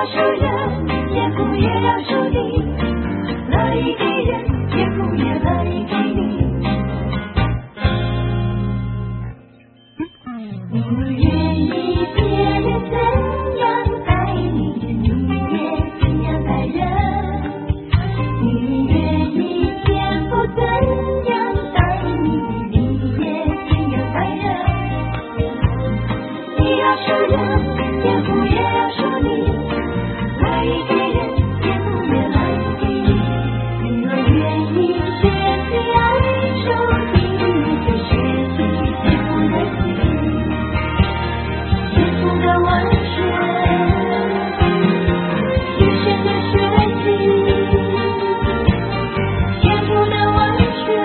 属人，天父也要属你，乐意给人，天父也乐意给你。你愿意别人怎样待你，你也怎样待人。你愿意天父怎样待你，你也怎样待人。你要属人，天父也要属你，乐意给人，天父也乐意给你。你若愿意学习爱主，你就学习天父的心，天父的完全，一生的学习，天父的完全，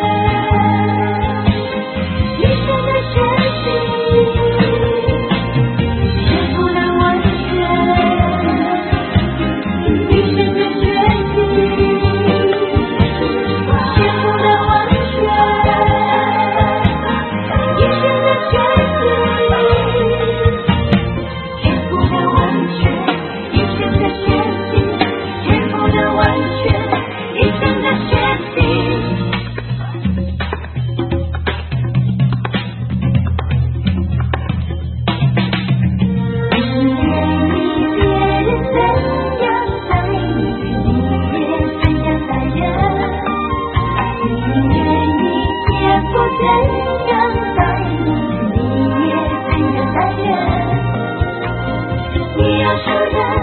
一生的学习。天父的完你要受人，